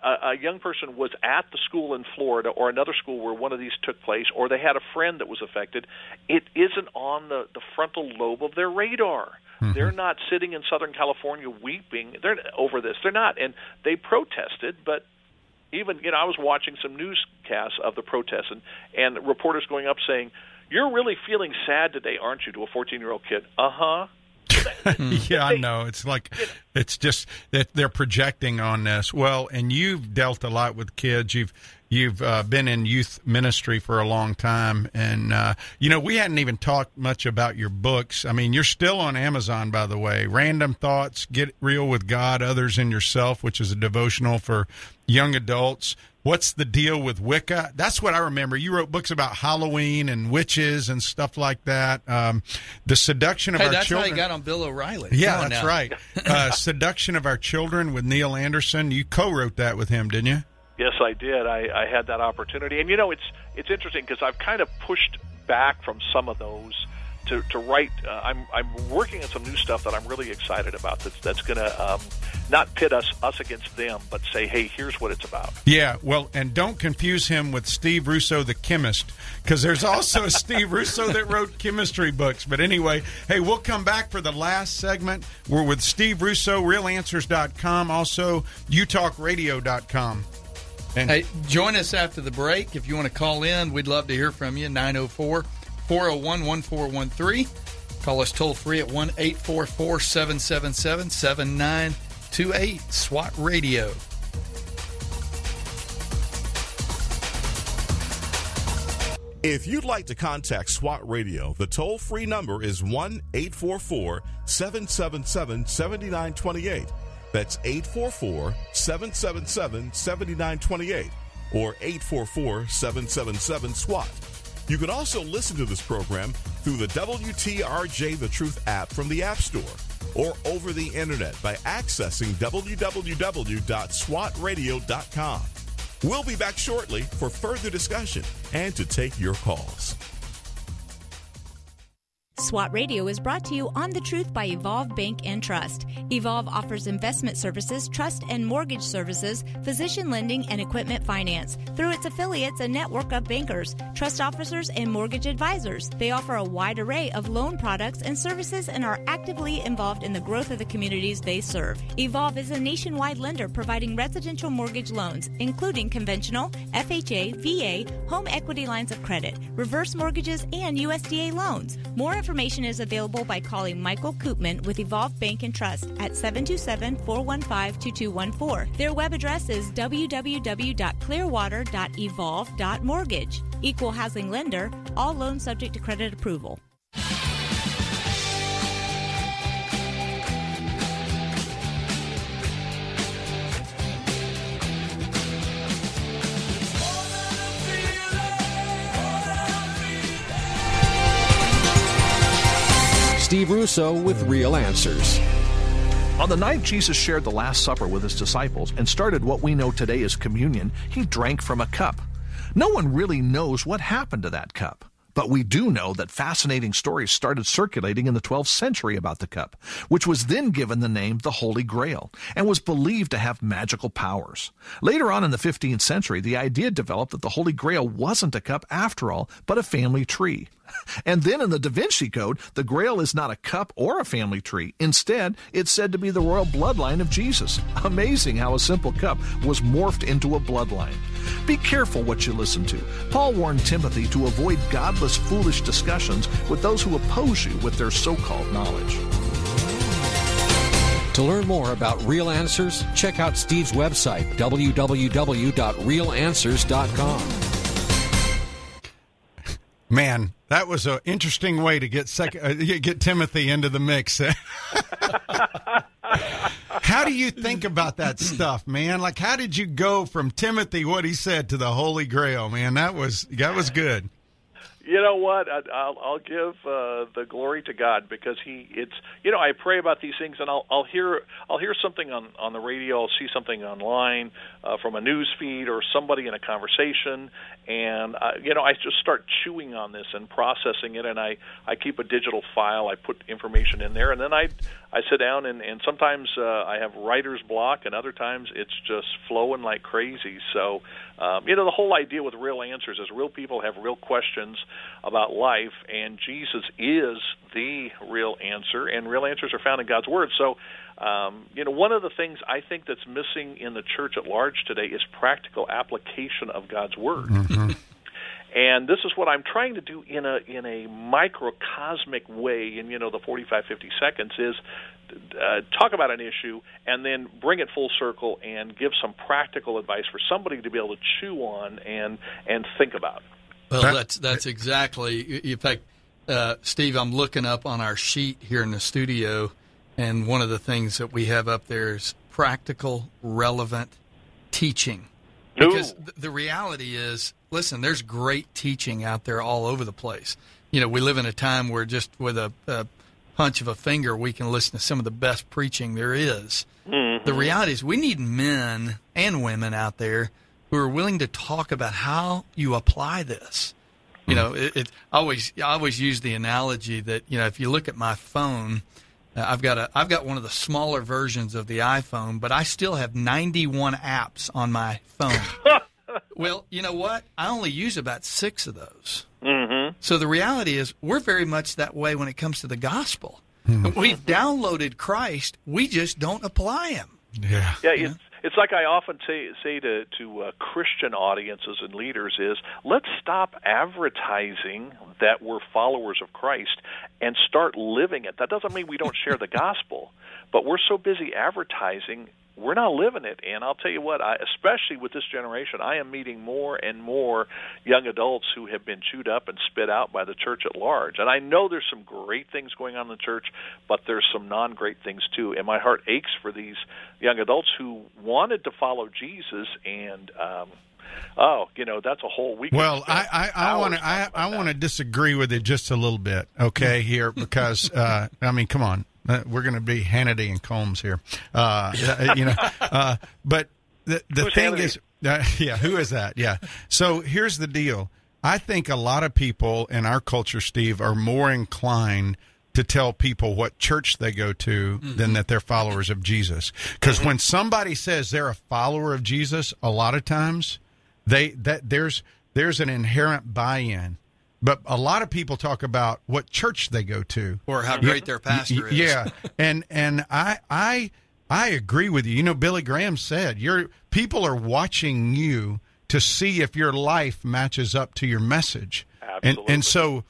a, a young person was at the school in Florida or another school where one of these took place, or they had a friend that was affected, it isn't on the, the frontal lobe of their radar. Mm-hmm. They're not sitting in Southern California weeping they're over this. They're not. And they protested, but even, you know, I was watching some newscasts of the protests and, and reporters going up saying, "You're really feeling sad today, aren't you?" to a fourteen-year-old kid. Uh-huh. Yeah, I know. It's like it's just that they're projecting on this. Well, and you've dealt a lot with kids. You've you've uh, been in youth ministry for a long time, and uh, you know we hadn't even talked much about your books. I mean, you're still on Amazon, by the way. Random Thoughts, Get Real with God, Others, and Yourself, which is a devotional for young adults. What's the deal with Wicca? That's what I remember. You wrote books about Halloween and witches and stuff like that. Um, the Seduction of hey, Our that's Children. How you got on Bill O'Reilly. Yeah, Come on that's now. right. Uh, Seduction of Our Children with Neil Anderson. You co-wrote that with him, didn't you? Yes, I did. I, I had that opportunity. And, you know, it's it's interesting because I've kind of pushed back from some of those to, to write. Uh, I'm I'm working on some new stuff that I'm really excited about that's, that's going to um, not pit us, us against them, but say, hey, here's what it's about. Yeah, well, and don't confuse him with Steve Russo, the chemist, because there's also a Steve Russo that wrote chemistry books. But anyway, hey, we'll come back for the last segment. We're with Steve Russo, real answers dot com, also u talk radio dot com. And hey, join us after the break. If you want to call in, we'd love to hear from you. nine oh four, four oh one, one four one three. Call us toll free at one eight four four, seven seven seven, seven nine two eight. SWAT Radio. If you'd like to contact SWAT Radio, the toll-free number is one eight four four, seven seven seven, seven nine two eight. That's eight four four, seven seven seven, seven nine two eight or eight four four, seven seven seven, SWAT. You can also listen to this program through the W T R J The Truth app from the App Store or over the internet by accessing w w w dot swat radio dot com. We'll be back shortly for further discussion and to take your calls. SWAT Radio is brought to you on The Truth by Evolve Bank and Trust. Evolve offers investment services, trust and mortgage services, physician lending, and equipment finance. Through its affiliates, a network of bankers, trust officers, and mortgage advisors. They offer a wide array of loan products and services and are actively involved in the growth of the communities they serve. Evolve is a nationwide lender providing residential mortgage loans, including conventional, F H A, V A, home equity lines of credit, reverse mortgages, and U S D A loans. More information is available by calling Michael Koopman with Evolve Bank and Trust at seven two seven, four one five, two two one four. Their web address is w w w dot clearwater dot evolve dot mortgage. Equal housing lender, all loans subject to credit approval. Steve Russo with Real Answers. On the night Jesus shared the Last Supper with his disciples and started what we know today as communion, he drank from a cup. No one really knows what happened to that cup. But we do know that fascinating stories started circulating in the twelfth century about the cup, which was then given the name the Holy Grail and was believed to have magical powers. Later on in the fifteenth century, the idea developed that the Holy Grail wasn't a cup after all, but a family tree. And then in the Da Vinci Code, the Grail is not a cup or a family tree. Instead, it's said to be the royal bloodline of Jesus. Amazing how a simple cup was morphed into a bloodline. Be careful what you listen to. Paul warned Timothy to avoid godless, foolish discussions with those who oppose you with their so-called knowledge. To learn more about Real Answers, check out Steve's website, w w w dot real answers dot com. Man, that was an interesting way to get sec- uh, get Timothy into the mix. How do you think about that stuff, man? Like, how did you go from Timothy, what he said, to the Holy Grail, man? That was that was good. You know what? I, I'll, I'll give uh, the glory to God because He. It's you know I pray about these things and I'll I'll hear I'll hear something on, on the radio. I'll see something online uh, from a news feed or somebody in a conversation, and uh, you know I just start chewing on this and processing it. And I, I keep a digital file. I put information in there, and then I I sit down and and sometimes uh, I have writer's block, and other times it's just flowing like crazy. So um, you know the whole idea with Real Answers is real people have real questions about life, and Jesus is the real answer, and real answers are found in God's Word. So, um, you know, one of the things I think that's missing in the church at large today is practical application of God's Word. Mm-hmm. And this is what I'm trying to do in a in a microcosmic way, in, you know, the forty-five, fifty seconds, is uh, talk about an issue and then bring it full circle and give some practical advice for somebody to be able to chew on and, and think about. Well, that's that's exactly. In fact, uh, Steve, I'm looking up on our sheet here in the studio, and one of the things that we have up there is practical, relevant teaching. Because th- the reality is, listen, there's great teaching out there all over the place. You know, we live in a time where just with a, a punch of a finger, we can listen to some of the best preaching there is. Mm-hmm. The reality is we need men and women out there who are willing to talk about how you apply this. You know, it, it I always I always use the analogy that, you know, if you look at my phone, uh, I've got a I've got one of the smaller versions of the iPhone, but I still have ninety-one apps on my phone. Well, you know what? I only use about six of those. Mm-hmm. So the reality is we're very much that way when it comes to the gospel. Mm-hmm. We've downloaded Christ. We just don't apply him. Yeah. Yeah, it's, it's like I often say, say to, to uh, Christian audiences and leaders is, let's stop advertising that we're followers of Christ and start living it. That doesn't mean we don't share the gospel, but we're so busy advertising, we're not living it. And I'll tell you what, I, especially with this generation, I am meeting more and more young adults who have been chewed up and spit out by the church at large. And I know there's some great things going on in the church, but there's some non-great things too. And my heart aches for these young adults who wanted to follow Jesus, and um, oh, you know, that's a whole week. Well, I I want to I, I want to disagree with it just a little bit, okay, here, because uh, I mean, come on. Uh, we're going to be Hannity and Combs here, uh, you know. Uh, but the the Who's thing Hannity? is, uh, yeah, who is that? Yeah. So here's the deal. I think a lot of people in our culture, Steve, are more inclined to tell people what church they go to mm-hmm. than that they're followers of Jesus. Because mm-hmm. when somebody says they're a follower of Jesus, a lot of times they that there's there's an inherent buy-in. But a lot of people talk about what church they go to, or how great their pastor is. Yeah, and and I I I agree with you. You know, Billy Graham said, "Your people are watching you to see if your life matches up to your message." Absolutely. And and so,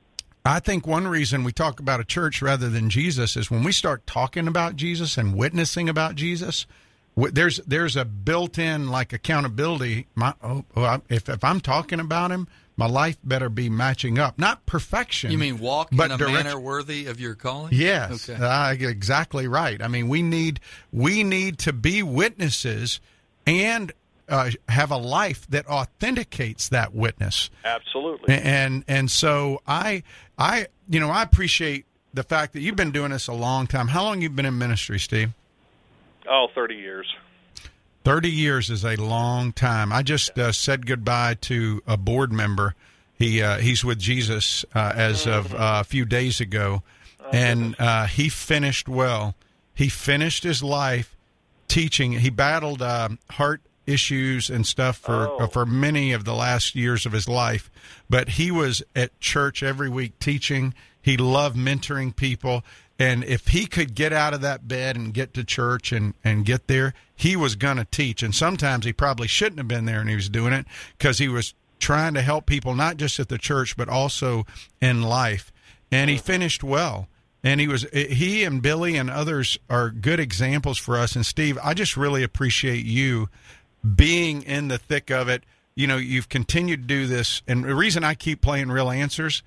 I think one reason we talk about a church rather than Jesus is when we start talking about Jesus and witnessing about Jesus. There's there's a built-in like accountability. My oh, if if I'm talking about him, my life better be matching up. Not perfection. You mean walk but in a direct- manner worthy of your calling? Yes, okay. uh, exactly right. I mean, we need we need to be witnesses and uh, have a life that authenticates that witness. Absolutely. And and so I I you know I appreciate the fact that you've been doing this a long time. How long have you been in ministry, Steve? Oh, thirty years. thirty years is a long time. I just uh, said goodbye to a board member. He uh, he's with Jesus uh, as of uh, a few days ago, and uh, he finished well. He finished his life teaching. He battled uh, heart issues and stuff for Oh. uh, for many of the last years of his life, but he was at church every week teaching. He loved mentoring people. And if he could get out of that bed and get to church and, and get there, he was going to teach. And sometimes he probably shouldn't have been there and he was doing it because he was trying to help people, not just at the church, but also in life. And he finished well. And he was he and Billy and others are good examples for us. And, Steve, I just really appreciate you being in the thick of it. You know, you've continued to do this. And the reason I keep playing Real Answers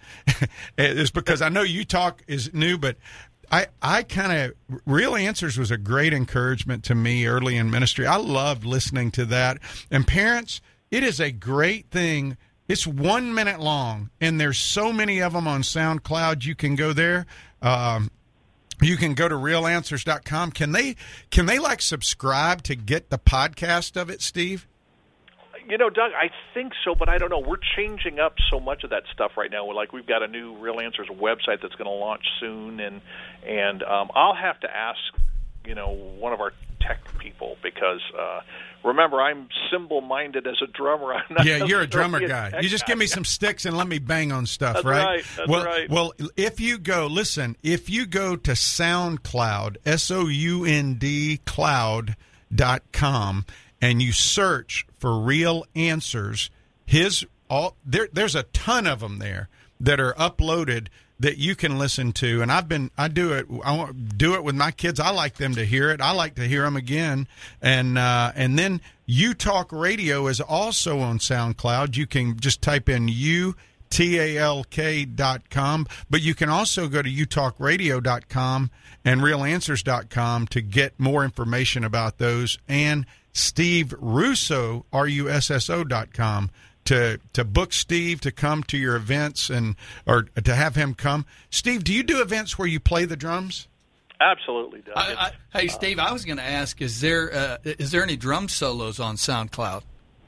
is because I know you talk is new, but I, I kind of, Real Answers was a great encouragement to me early in ministry. I loved listening to that. And parents, it is a great thing It's one minute long, and there's so many of them on SoundCloud. You can go there. Um, you can go to real answers dot com. Can they, can they like subscribe to get the podcast of it, Steve? You know, Doug, I think so, but I don't know. We're changing up so much of that stuff right now. We're like, we've got a new Real Answers website that's going to launch soon, and and um, I'll have to ask, you know, one of our tech people because uh, remember, I'm cymbal-minded as a drummer. I'm not yeah, you're a drummer a guy. tech You just guy. give me some sticks and let me bang on stuff, That's right? right, that's well, right. Well, if you go, listen, if you go to SoundCloud, S O U N D cloud dot com, and you search for Real Answers, his all there there's a ton of them there that are uploaded that you can listen to. And I've been I do it I want do it with my kids. I like them to hear it. I like to hear them again. And uh, and then U Talk Radio is also on SoundCloud. You can just type in U T A L K dot com, but you can also go to U talk radio dot com and real answers dot com to get more information about those, and Steve Russo, R U S S O dot com, to to book Steve to come to your events and or to have him come. Steve, do you do events where you play the drums? Absolutely, Doug. I, I, hey, Steve, I was going to ask: Is there uh, is there any drum solos on SoundCloud?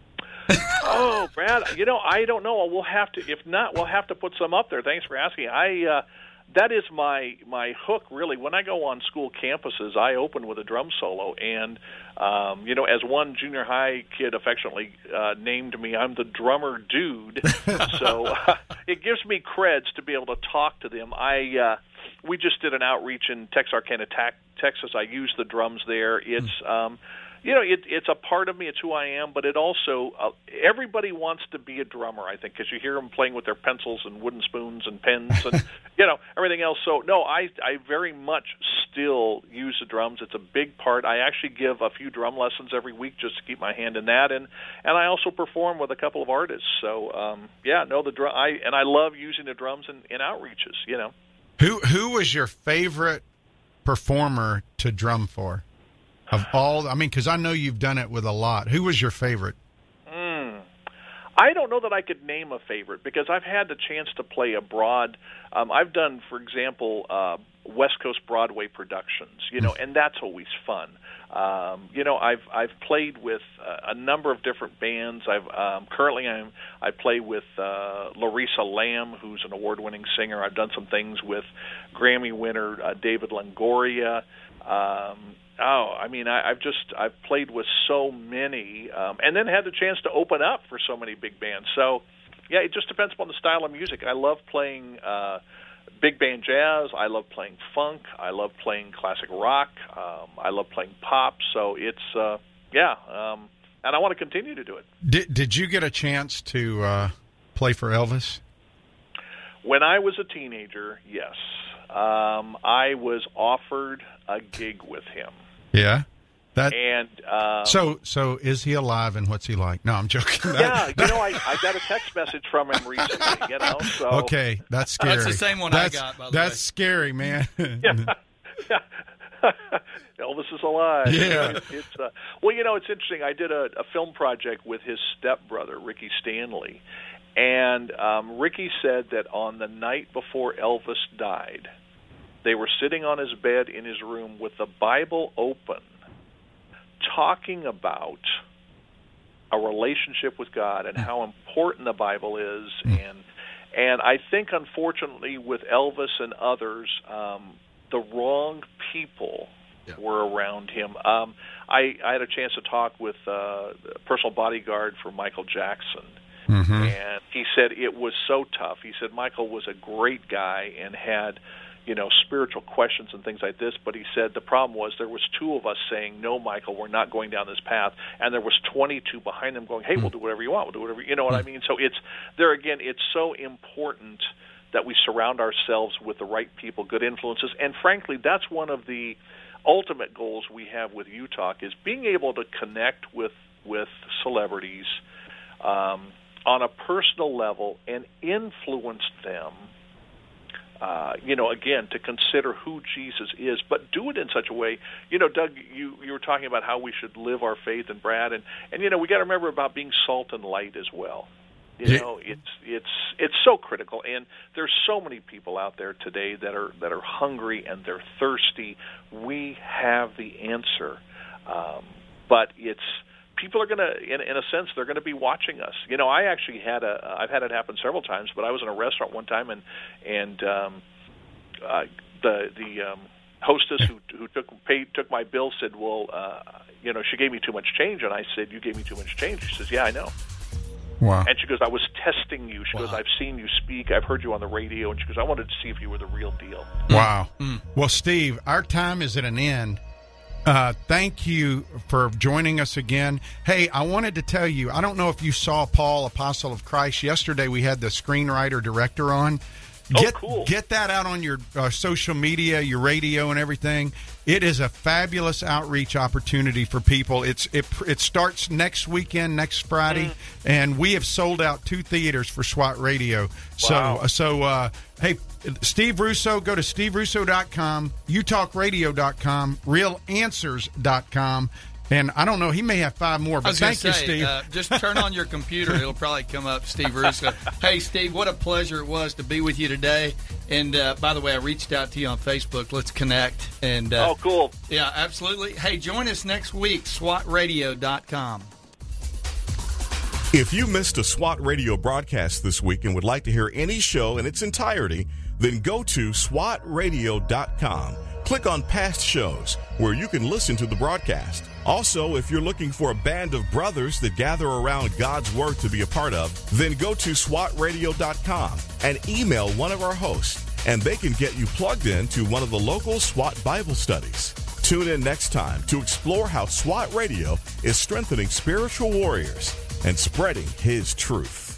Oh, Brad, you know, I don't know. We'll have to. If not, we'll have to put some up there. Thanks for asking. I uh, that is my my hook, really. When I go on school campuses, I open with a drum solo, and um, you know, as one junior high kid affectionately uh, named me, I'm the drummer dude. so uh, it gives me creds to be able to talk to them. I uh, we just did an outreach in Texarkana, Texas. I use the drums there. It's um, You know, it, it's a part of me. It's who I am, but it also uh, everybody wants to be a drummer, I think, because you hear them playing with their pencils and wooden spoons and pens and you know everything else. So no, I I very much still use the drums. It's a big part. I actually give a few drum lessons every week just to keep my hand in that, and and I also perform with a couple of artists. So um, yeah, no, the drum. I and I love using the drums in, in outreaches. You know, who who was your favorite performer to drum for? Of all, I mean, because I know you've done it with a lot. Who was your favorite? Mm. I don't know that I could name a favorite because I've had the chance to play abroad. Um, I've done, for example, uh, West Coast Broadway productions, you know, and that's always fun. Um, you know, I've I've played with uh, a number of different bands. I've um, currently I'm I play with uh, Larissa Lamb, who's an award-winning singer. I've done some things with Grammy winner uh, David Longoria. Um, Oh, I mean, I, I've just I've played with so many, um, and then had the chance to open up for so many big bands. So, yeah, it just depends upon the style of music. I love playing uh, big band jazz. I love playing funk. I love playing classic rock. Um, I love playing pop. So it's uh, yeah, um, and I want to continue to do it. Did Did you get a chance to uh, play for Elvis? When I was a teenager, yes. Um, I was offered a gig with him. Yeah, that. And um, so, so is he alive, and what's he like? No, I'm joking. Yeah, you know, I, I got a text message from him recently. You know, so okay, that's scary. That's the same one that's, I got. By the that's way. scary, man. yeah. Elvis is alive. Yeah. It's, it's uh, well, you know, it's interesting. I did a, a film project with his stepbrother, Ricky Stanley, and um, Ricky said that on the night before Elvis died, they were sitting on his bed in his room with the Bible open, talking about a relationship with God and how important the Bible is. And and I think, unfortunately, with Elvis and others, um, the wrong people yeah. were around him. Um, I, I had a chance to talk with uh, a personal bodyguard for Michael Jackson. Mm-hmm. And he said it was so tough. He said Michael was a great guy and had, you know, spiritual questions and things like this, but he said the problem was there was two of us saying, no, Michael, we're not going down this path, and there was twenty-two behind them going, hey, we'll do whatever you want, we'll do whatever, you know what I mean? So it's, there again, it's so important that we surround ourselves with the right people, good influences, and frankly, that's one of the ultimate goals we have with U Talk is being able to connect with, with celebrities um, on a personal level and influence them. Uh, you know, again, to consider who Jesus is, but do it in such a way. You know, Doug, you, you were talking about how we should live our faith, and Brad, and, and you know, we got to remember about being salt and light as well. You know, it's it's it's so critical, and there's so many people out there today that are that are hungry and they're thirsty. We have the answer, um, but it's people are going to, in, in a sense, they're going to be watching us. You know, I actually had a I've had it happen several times, but I was in a restaurant one time, and and um, uh, the the um, hostess who who took paid took my bill said, well, uh, you know, she gave me too much change, and I said, you gave me too much change. She says, yeah, I know. Wow. And she goes, I was testing you. She Wow. goes, I've seen you speak. I've heard you on the radio. And she goes, I wanted to see if you were the real deal. Wow. Well, Steve, our time is at an end. Uh, thank you for joining us again. Hey, I wanted to tell you, I don't know if you saw Paul, Apostle of Christ. Yesterday we had the screenwriter director on. Get, oh, cool. Get that out on your uh, social media, your radio, and everything. It is a fabulous outreach opportunity for people. It's it it starts next weekend, next Friday, mm. and we have sold out two theaters for SWAT Radio. Wow. So so uh, hey, Steve Russo, go to steve russo dot com, u talk radio dot com, real answers dot com. And I don't know, he may have five more, but I was thank say, you, Steve. Uh, just turn on your computer. It'll probably come up, Steve Russo. Hey, Steve, what a pleasure it was to be with you today. And, uh, by the way, I reached out to you on Facebook. Let's connect. And uh, Oh, cool. Yeah, absolutely. Hey, join us next week, swat radio dot com. If you missed a SWAT radio broadcast this week and would like to hear any show in its entirety, then go to swat radio dot com. Click on past shows where you can listen to the broadcast. Also, if you're looking for a band of brothers that gather around God's Word to be a part of, then go to swat radio dot com and email one of our hosts, and they can get you plugged in to one of the local SWAT Bible studies. Tune in next time to explore how SWAT Radio is strengthening spiritual warriors and spreading His truth.